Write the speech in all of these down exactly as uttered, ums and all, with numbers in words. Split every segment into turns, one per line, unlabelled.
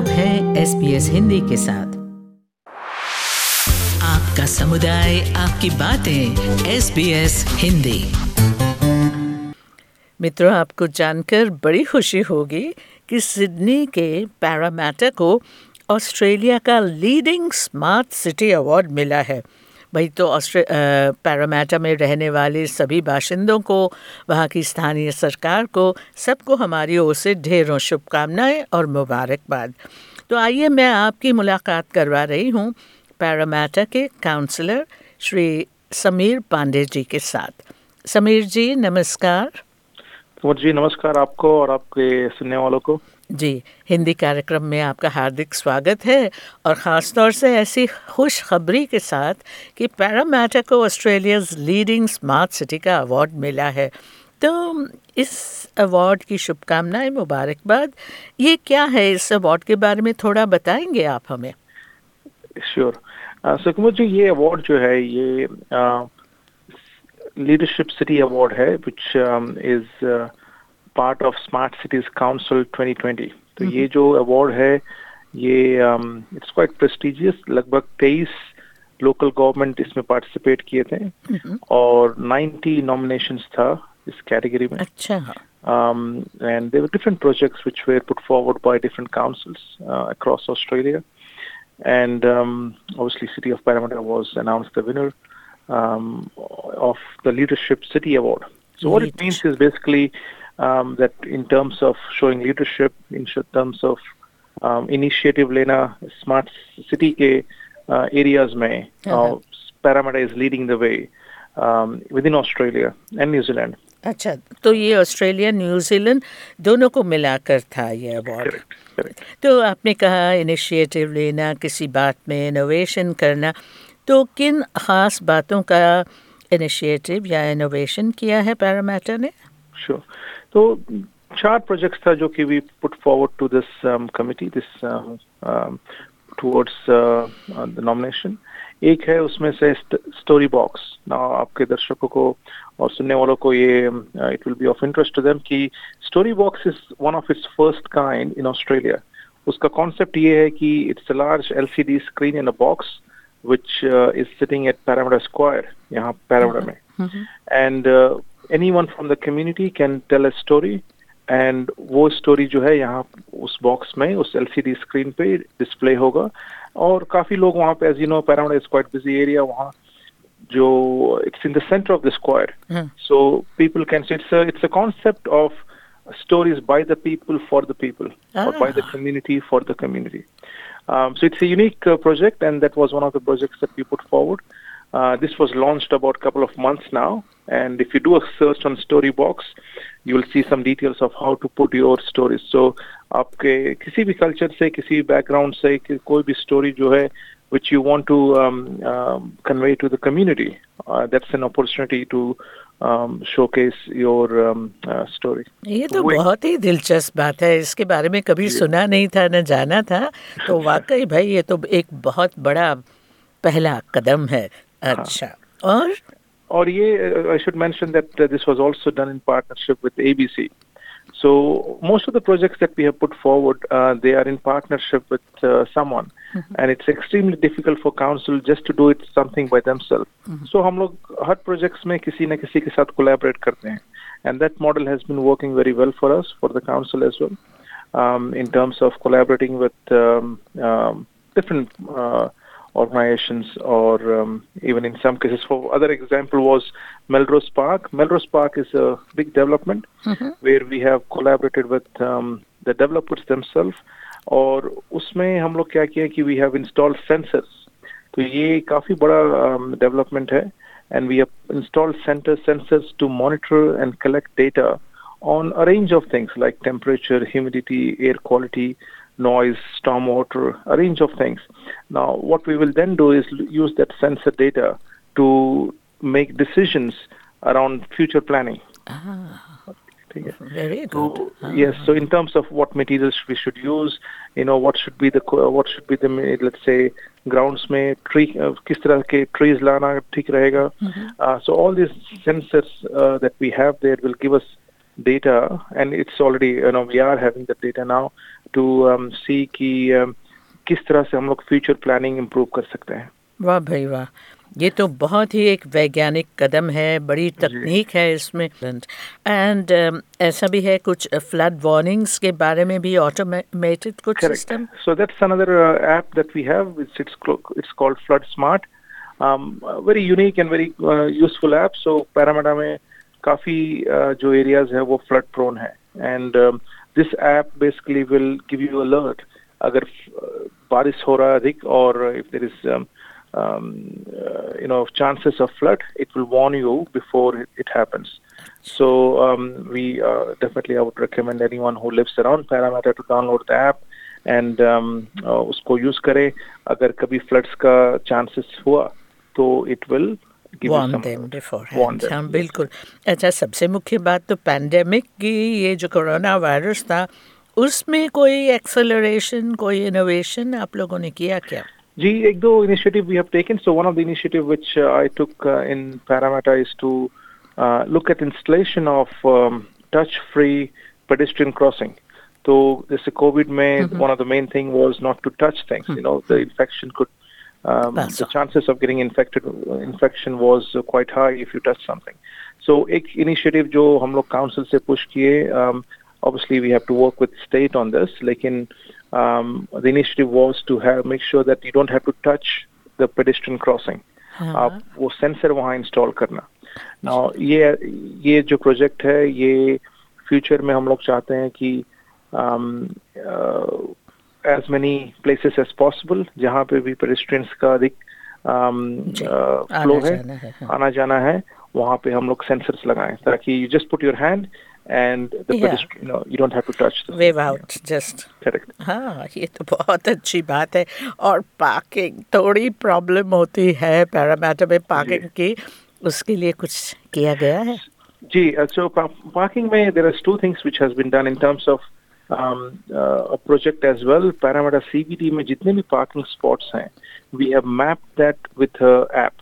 आप हैं S B S Hindi के साथ। आपका समुदाय, आपकी बातें, एस बी एस हिंदी। मित्रों, आपको जानकर बड़ी खुशी होगी कि सिडनी के पैरामाटा को ऑस्ट्रेलिया का लीडिंग स्मार्ट सिटी अवार्ड मिला है। भाई तो ऑस्ट्रे पैरामाटा में रहने वाले सभी बाशिंदों को, वहाँ की स्थानीय सरकार को, सबको हमारी ओर से ढेरों शुभकामनाएं और मुबारकबाद। तो आइए मैं आपकी मुलाकात करवा रही हूँ पैरामाटा के काउंसलर श्री समीर पांडे जी के साथ। समीर जी नमस्कार।
जी नमस्कार आपको और आपके सुनने वालों को।
जी, हिंदी कार्यक्रम में आपका हार्दिक स्वागत है और ख़ास तौर से ऐसी खुशखबरी के साथ कि पैरामाटा को ऑस्ट्रेलियाज़ लीडिंग स्मार्ट सिटी का अवार्ड मिला है। तो इस अवार्ड की शुभकामनाएं, मुबारकबाद। ये क्या है, इस अवार्ड के बारे में थोड़ा बताएंगे आप हमें?
श्योर। सुकुमार जी, ये अवार्ड जो है ये लीडरशिप सिटी अवार्ड है which is part of smart cities council twenty twenty. तो ये जो अवार्ड है ये इट्स क्वाइट प्रेस्टिजियस। लगभग तेईस लोकल गवर्नमेंट इसमें पार्टिसिपेट किए थे और नाइंटी नॉमिनेशंस था इस कैटेगरी में।
अच्छा।
And there were different projects which were put forward by different councils across Australia and obviously City of Parramatta was announced the winner um, of the Leadership City Award. So what it means is basically Um, that in terms of showing leadership, in terms of um, initiative लेना smart city के uh, areas में, uh, Parramatta is leading the way um, within Australia and New Zealand.
अच्छा, तो ये Australia New Zealand दोनों को मिलाकर था ये अवार्ड। तो आपने कहा इनिशिएटिव लेना, किसी बात में इनोवेशन करना, तो किन खास बातों का इनिशिएटिव या इनोवेशन किया है पैरामाटा ने?
Sure. तो चार प्रोजेक्ट्स था जो कि we put forward to this committee this towards the nomination. एक है उसमें से स्टोरी बॉक्स। ना आपके दर्शकों को और सुनने वालों को ये it will be of interest to them कि story box is one of its first kind in Australia. उसका कॉन्सेप्ट ये है कि it's a large L C D screen in a box which is sitting at Parramatta square, यहाँ Parramatta में। And anyone from the community can tell a story and वो story जो है यहाँ उस box में उस L C D screen पे display होगा। और काफी लोग वहाँ पे, as you know, Parramatta is quite busy area, वहाँ जो it's in the center of the square, hmm. so people can see it's a it's a concept of stories by the people for the people, ah. or by the community for the community. Um, so it's a unique uh, project, and that was one of the projects that we put forward. Uh, this was launched about a couple of months now, and if you do a search on Storybox, you will see some details of how to put your stories. So, आपके किसी भी culture से, किसी भी background से, कोई भी story जो है, which you want to um, um, convey to the community, uh, that's an opportunity to um, showcase your um, uh, story.
ये तो बहुत ही दिलचस्प बात है। इसके बारे में कभी सुना नहीं था, न जाना था। तो वाकई भाई ये तो एक बहुत बड़ा पहला कदम है। अच्छा, और
और ये I should mention that uh, this was also done in partnership with A B C. So most of the projects that we have put forward, uh, they are in partnership with uh, someone, mm-hmm. and it's extremely difficult for council just to do it something by themselves. Mm-hmm. So हम लोग हर projects में किसी न किसी के साथ collaborate करते हैं, and that model has been working very well for us, for the council as well, um, in terms of collaborating with um, um, different uh, organizations, or um, even in some cases, for other example was Melrose Park. Melrose Park is a big development, mm-hmm. where we have collaborated with um, the developers themselves. और उसमें हम लोग क्या किया कि we have installed sensors. तो ये काफी बड़ा um, development है, and we have installed center sensors to monitor and collect data on a range of things like temperature, humidity, air quality, noise, stormwater, a range of things. Now, what we will then do is use that sensor data to make decisions around future planning.
Ah, very good.
So,
ah.
Yes, so in terms of what materials we should use, you know, what should be the what should be the let's say grounds में tree किस तरह के trees लाना ठीक रहेगा. Mm-hmm. Uh, so all these sensors uh, that we have there will give us data, and it's already, you know, we are having the data now to um, see कि um, किस तरह से हम लोग future planning improve कर सकते हैं।
वाह भाई वाह, ये तो बहुत ही एक वैज्ञानिक कदम है, बड़ी तकनीक है इसमें। एंड um, ऐसा भी है कुछ फ्लड वार्निंग्स के बारे में भी ऑटोमेटेड कुछ system.
So that's another app that we have, it's it's called flood smart, very unique and very useful app. So Parramatta में काफी uh, जो एरियाज है वो फ्लड प्रोन है, and this app basically will give you alert अगर uh, बारिश हो रहा है अधिक, और if there is Um, uh, you know, chances of flood, it will warn you before it, it happens. So um, we uh, definitely, I would recommend anyone who lives around Parramatta to download the app and um, uh, उसको use करे। अगर कभी floods का chances हुआ तो it will give
warn
you some
them before।
warn them।
हाँ बिल्कुल। अच्छा, सबसे मुख्य बात तो पैंडेमिक की, ये जो कोरोना वायरस था उसमें कोई एक्सेलरेशन, कोई इनोवेशन आप लोगों ने किया क्या?
जी, एक दो initiative we have taken. So one of the initiative which uh, I took uh, in Parramatta is to uh, look at installation of um, touch-free pedestrian crossing. So this COVID में mm-hmm. one of the main thing was not to touch things. Mm-hmm. You know, the infection could, um, the chances of getting infected, infection was uh, quite high if you touch something. So एक initiative जो हम लोग council से push किए, um, obviously we have to work with state on this, लेकिन Um, the initiative was to have make sure that you don't have to touch the pedestrian crossing. हाँ. आप वो सेंसर वहाँ इंस्टॉल करना। Now ये ये जो प्रोजेक्ट है, ये फ्यूचर में हम लोग चाहते हैं कि um, uh, as many places as possible जहाँ पे भी pedestrians का अधिक um, uh, फ्लो है, है हाँ. आना जाना है, वहाँ पे हम लोग सेंसर्स लगाएं ताकि you just put your hand and the yeah. pedestrian, you know, you don't have to touch the
wave out just
correct।
हाँ, ये तो बहुत अच्छी बात है। और पार्किंग थोड़ी प्रॉब्लम होती है पैरामेटा में पार्किंग की, उसके लिए कुछ किया गया है?
जी, so parking में there are two things which has been done in terms of um, uh, a project as well। Parramatta C B D में जितने भी parking spots हैं, we have mapped that with a app।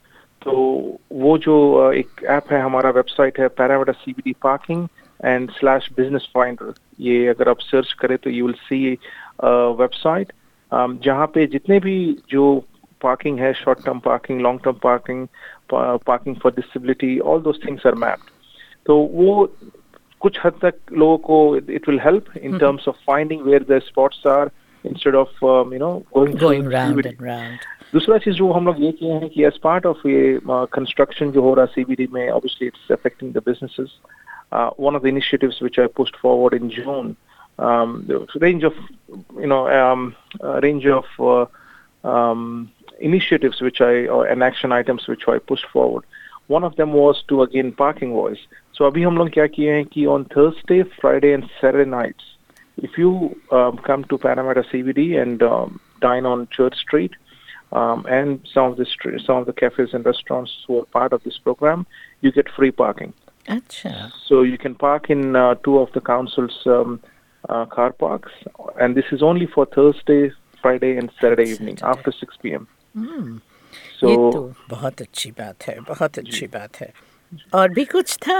तो वो जो एक app है, हमारा वेबसाइट है Parramatta C B D parking and slash business finder. ये अगर आप सर्च करें तो यू विल सी वेबसाइट जहाँ पे जितने भी जो पार्किंग है, short term parking, long term parking, parking for disability, all those things are mapped. तो वो कुछ हद तक लोगों को it will help in terms of finding where the spots are instead of you know going
round and round.
दूसरा चीज जो हम लोग ये किए हैं कि एज पार्ट ऑफ ये कंस्ट्रक्शन जो हो रहा है सीबीडी में, obviously it's affecting the businesses. Uh, one of the initiatives which I pushed forward in June, um, there was a range of, you know, um, a range of uh, um, initiatives which I, or and action items which I pushed forward. One of them was to again parking voice. So अभी हम लोग क्या किए हैं कि on Thursday, Friday and Saturday nights, if you um, come to Parramatta C B D and um, dine on Church Street, Um, and some of the street, some of the cafes and restaurants who are part of this program, you get free parking.
Achha.
So you can park in uh, two of the council's um, uh, car parks, and this is only for Thursday, Friday, and Saturday evening after six p m
Hmm.
So
ये तो बहुत अच्छी बात है, बहुत अच्छी बात है। और भी कुछ था?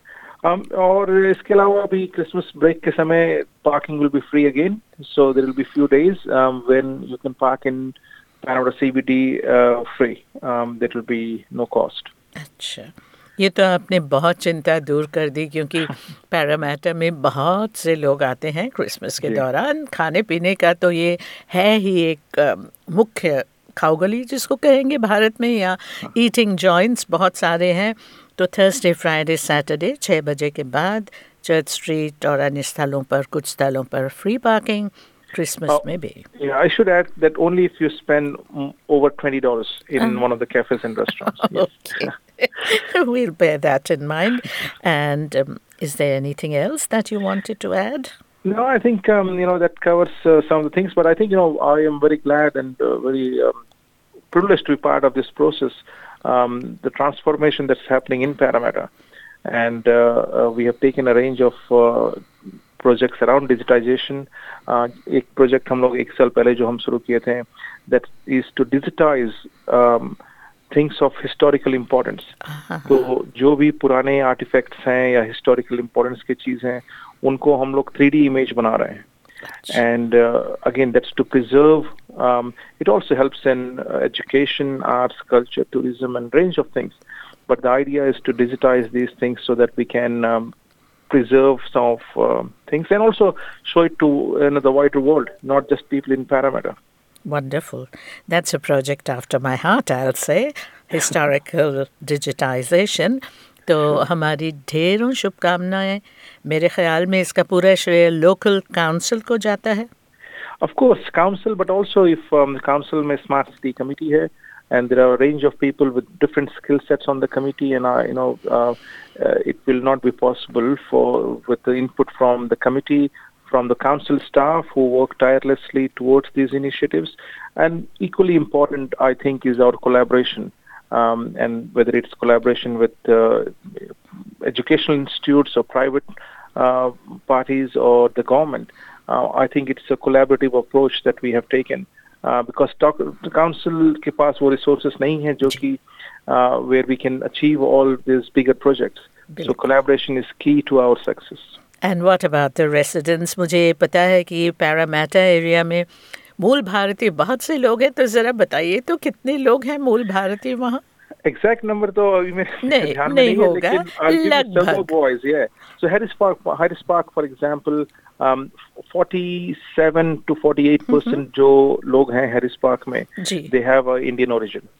Um, और इसके अलावा अभी क्रिसमस ब्रेक के समय parking will be free again. So there will be few days um, when you can park in Parramatta C B D uh, free. Um, that will be no cost.
अच्छा, ये तो आपने बहुत चिंता दूर कर दी, क्योंकि पैरामेटा में बहुत से लोग आते हैं क्रिसमस के दौरान। खाने पीने का तो ये है ही एक uh, मुख्य खाओगली जिसको कहेंगे भारत में, या ईटिंग जॉइंट्स बहुत सारे हैं। तो थर्सडे, फ्राइडे, सैटरडे छः बजे के बाद चर्च स्ट्रीट और अन्य स्थलों पर, कुछ स्थलों पर free parking, Christmas uh, maybe.
Yeah, I should add that only if you spend mm, over twenty dollars in uh, one of the cafes and restaurants.
Okay. We'll bear that in mind. And um, is there anything else that you wanted to add?
No, I think, um, you know, that covers uh, some of the things. But I think, you know, I am very glad and uh, very um, privileged to be part of this process, um, the transformation that's happening in Parramatta. And uh, uh, we have taken a range of uh, projects around digitization. Uh, एक project हम लोग एक साल पहले जो हम शुरू किए थे, that is to digitize um, things of historical importance. तो जो भी पुराने artifacts हैं या historical importance की चीज़ हैं, उनको हम लोग थ्री डी image बना रहे हैं. And uh, again, that's to preserve. Um, it also helps in uh, education, arts, culture, tourism, and range of things. But the idea is to digitize these things so that we can um, preserve some of uh, things and also show it to you know, the wider world, not just people in Parramatta.
Wonderful. That's a project after my heart, I'll say. Historical digitization. तो हमारी ढेरों शुभकामनाएं. मेरे ख्याल में इसका पूरा श्रेय लोकल काउंसिल को जाता है.
Of course, council, but also if um, the council में smart city committee है, and there are a range of people with different skill sets on the committee, and uh, you know, uh, uh, it will not be possible for with the input from the committee, from the council staff who work tirelessly towards these initiatives. And equally important, I think, is our collaboration. Um, and whether it's collaboration with uh, educational institutes or private uh, parties or the government, uh, I think it's a collaborative approach that we have taken. Uh, because talk, the council के पास वो resources नहीं है जो कि uh, where we can achieve all these bigger projects. So collaboration is key to our success.
And what about the residents? मुझे पता है कि पैरामाटा एरिया में मूल भारतीय बहुत से लोग हैं, तो जरा बताइए तो कितने लोग हैं मूल भारतीय वहाँ?
Exact number तो अभी मेरे
नहीं,
ध्यान में
नहीं
नहीं है,
होगा,
लेकिन
लगभग.
boys, yeah. So Harris Park, Harris Park, for example, um, forty-seven to forty-eight percent जो लोग हैं Harris Park में, they have a Indian origin.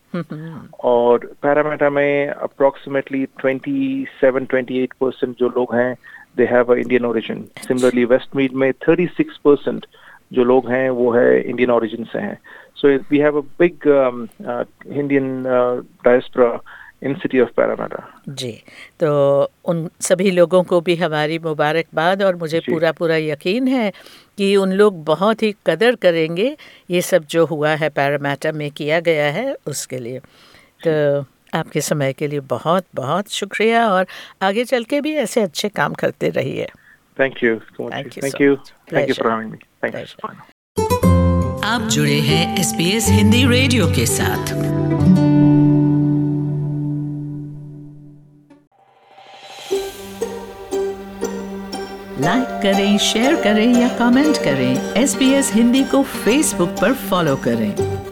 और Parramatta में approximately twenty-seven to twenty-eight percent जो लोग हैं, they have a Indian origin. Similarly, Westmead में thirty-six percent जो लोग हैं वो है Indian origin से हैं. So we have a big um, uh, Indian uh, diaspora in city of Parramatta.
जी, तो उन सभी लोगों को भी हमारी मुबारकबाद, और मुझे पूरा पूरा यकीन है कि उन लोग बहुत ही कदर करेंगे ये सब जो हुआ है पैरामाटा में किया गया है उसके लिए. तो आपके समय के लिए बहुत बहुत शुक्रिया, और आगे चल के भी ऐसे अच्छे काम करते रहिए.
Thank you so much.
Thank you.
Thank
so
you.
much.
Thank you for
Pleasure.
having me. Thanks.
आप जुड़े हैं S B S Hindi radio के साथ.
लाइक करें, शेयर करें या कमेंट करें. एस बी एस हिंदी को फेसबुक पर फॉलो करें.